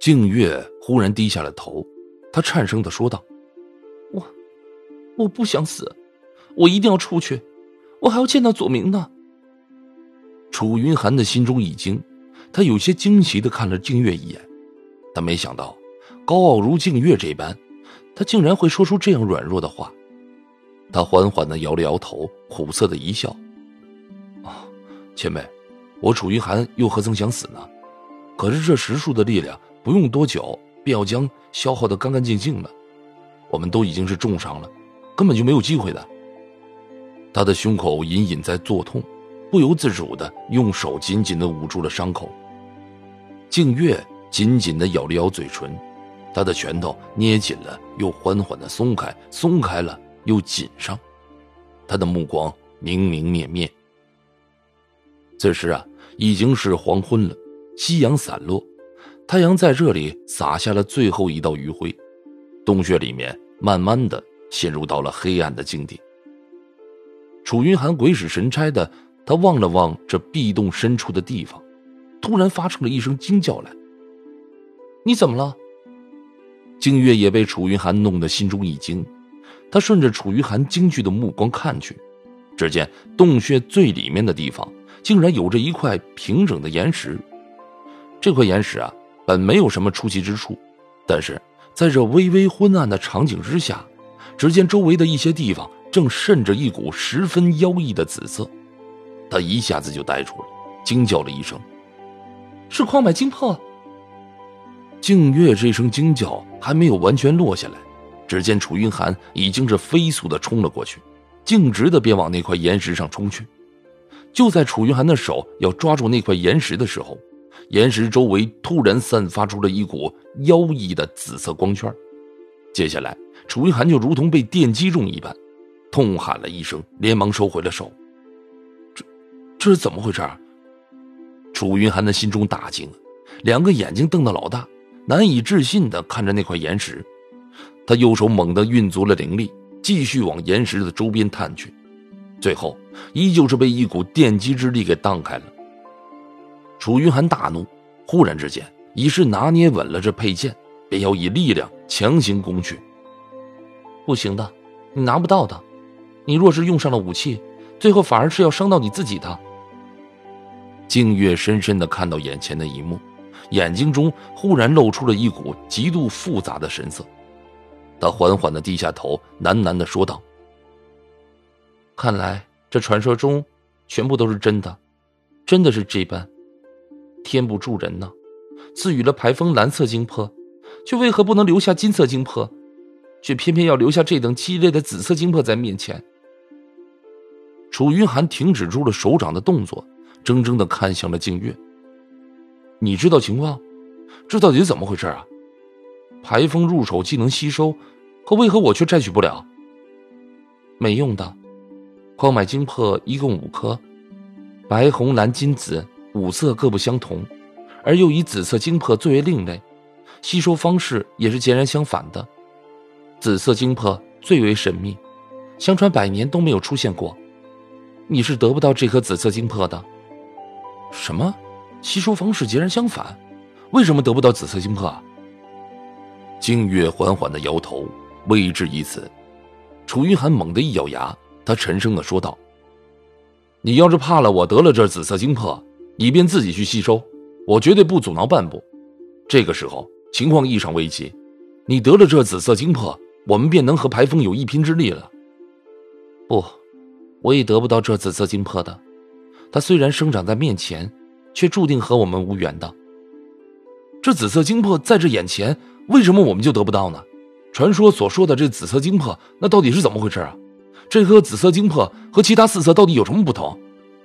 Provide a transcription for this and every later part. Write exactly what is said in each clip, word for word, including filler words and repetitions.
静月忽然低下了头，她颤声地说道：我我不想死，我一定要出去，我还要见到左明呢。楚云寒的心中一惊，他有些惊奇地看了静月一眼，他没想到高傲如静月这般，他竟然会说出这样软弱的话。他缓缓地摇了摇头，苦涩地一笑：啊，前辈，我楚云寒又何曾想死呢？可是这十数的力量不用多久便要将消耗得干干净净了，我们都已经是重伤了，根本就没有机会的。他的胸口隐隐在作痛，不由自主地用手紧紧地捂住了伤口。静月紧紧地咬了咬嘴唇，他的拳头捏紧了又缓缓地松开，松开了又紧上，他的目光明明灭灭。此时啊，已经是黄昏了，夕阳散落，太阳在这里洒下了最后一道余晖，洞穴里面慢慢的陷入到了黑暗的境地。楚云寒鬼使神差的，他望了望这壁洞深处的地方，突然发出了一声惊叫来：你怎么了？静月也被楚云寒弄得心中一惊，他顺着楚云寒惊惧的目光看去，只见洞穴最里面的地方竟然有着一块平整的岩石。这块岩石啊，本没有什么出奇之处，但是在这微微昏暗的场景之下，只见周围的一些地方正渗着一股十分妖异的紫色。他一下子就呆住了，惊叫了一声：是矿脉精魄！静月这声惊叫还没有完全落下来，只见楚云寒已经是飞速地冲了过去，径直地便往那块岩石上冲去。就在楚云寒的手要抓住那块岩石的时候，岩石周围突然散发出了一股妖异的紫色光圈。接下来楚云寒就如同被电击中一般，痛喊了一声，连忙收回了手。这这是怎么回事啊？楚云寒的心中大惊，两个眼睛瞪得老大，难以置信地看着那块岩石。他右手猛地运足了灵力，继续往岩石的周边探去，最后依旧是被一股电击之力给荡开了。楚云寒大怒，忽然之间已是拿捏稳了这佩剑，便要以力量强行攻去。不行的，你拿不到的，你若是用上了武器，最后反而是要伤到你自己的。静月深深地看到眼前的一幕，眼睛中忽然露出了一股极度复杂的神色。他缓缓地低下头，喃喃地说道：看来这传说中全部都是真的，真的是这般。天不助人呢，赐予了排风蓝色精魄，却为何不能留下金色精魄，却偏偏要留下这等激烈的紫色精魄在面前。楚云寒停止住了手掌的动作，怔怔地看向了静月。你知道情况？这到底是怎么回事啊？排风入手既能吸收，可为何我却摘取不了？没用的，矿脉精魄一共五颗，白红蓝金紫五色各不相同，而又以紫色精魄最为另类，吸收方式也是截然相反的。紫色精魄最为神秘，相传百年都没有出现过，你是得不到这颗紫色精魄的。什么？吸收方式截然相反？为什么得不到紫色精魄啊？静月缓缓地摇头，未置一词。楚云寒猛地一咬牙，他沉声地说道：你要是怕了我得了这紫色精魄，你便自己去吸收，我绝对不阻挠半步。这个时候情况异常危急，你得了这紫色精魄，我们便能和排风有一拼之力了。不，我也得不到这紫色精魄的，它虽然生长在面前，却注定和我们无缘的。这紫色精魄在这眼前，为什么我们就得不到呢？传说所说的这紫色精魄，那到底是怎么回事啊？这颗紫色精魄和其他四色到底有什么不同？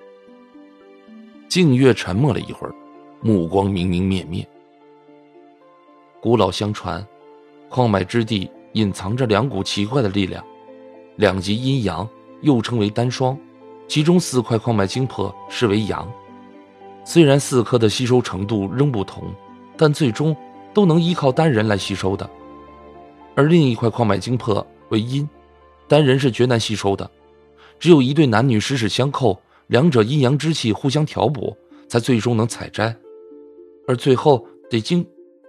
静月沉默了一会儿，目光明明灭灭。古老相传，矿脉之地隐藏着两股奇怪的力量，两极阴阳，又称为单双，其中四块矿脉精魄视为阳。虽然四颗的吸收程度仍不同，但最终都能依靠单人来吸收的。而另一块矿脉精魄为阴，单人是绝难吸收的，只有一对男女十指相扣，两者阴阳之气互相调补，才最终能采摘。而最后得经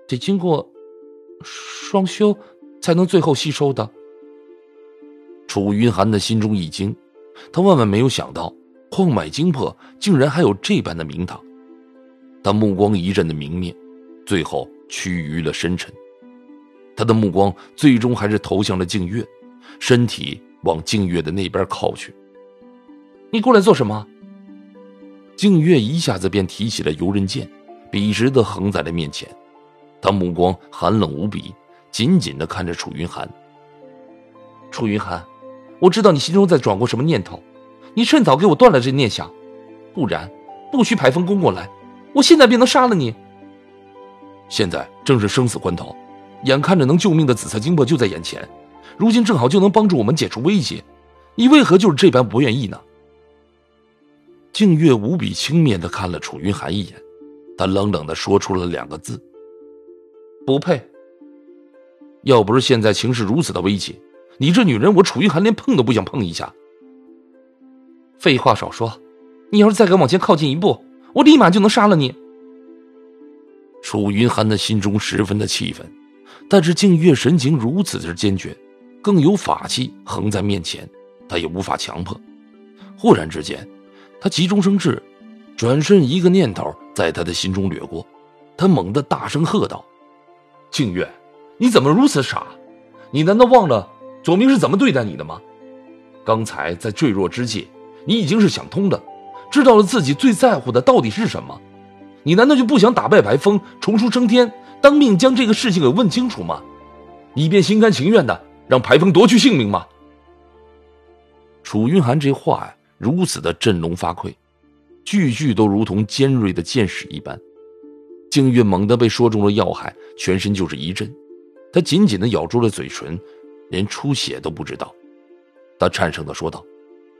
得经过双修才能最后吸收的。楚云寒的心中一惊，他万万没有想到矿脉精魄竟然还有这般的名堂。他目光一阵的明灭，最后趋于了深沉。他的目光最终还是投向了静月，身体往静月的那边靠去。你过来做什么？静月一下子便提起了游刃剑，笔直地横在了面前。他目光寒冷无比，紧紧地看着楚云寒。楚云寒，我知道你心中在转过什么念头，你趁早给我断了这念想，不然不许排风宫过来，我现在便能杀了你。现在正是生死关头，眼看着能救命的紫色精魄就在眼前，如今正好就能帮助我们解除威胁，你为何就是这般不愿意呢？静月无比轻蔑地看了楚云寒一眼，他冷冷地说出了两个字：不配。要不是现在情势如此的危急，你这女人我楚云寒连碰都不想碰一下。废话少说，你要是再敢往前靠近一步，我立马就能杀了你。楚云寒的心中十分的气愤，但是静月神情如此之坚决，更有法器横在面前，他也无法强迫。忽然之间，他急中生智，转身一个念头在他的心中掠过，他猛地大声喝道：静月，你怎么如此傻？你难道忘了左明是怎么对待你的吗？刚才在坠落之际，你已经是想通的，知道了自己最在乎的到底是什么，你难道就不想打败白风，重出升天，当面将这个事情给问清楚吗？你便心甘情愿的让白风夺去性命吗？楚云寒这话呀，如此的振聋发聩，句句都如同尖锐的箭矢一般。静月猛地被说中了要害，全身就是一震，他紧紧地咬住了嘴唇，连出血都不知道。他颤声地说道：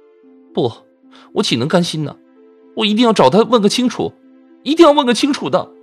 不，我岂能甘心呢？我一定要找他问个清楚，一定要问个清楚的。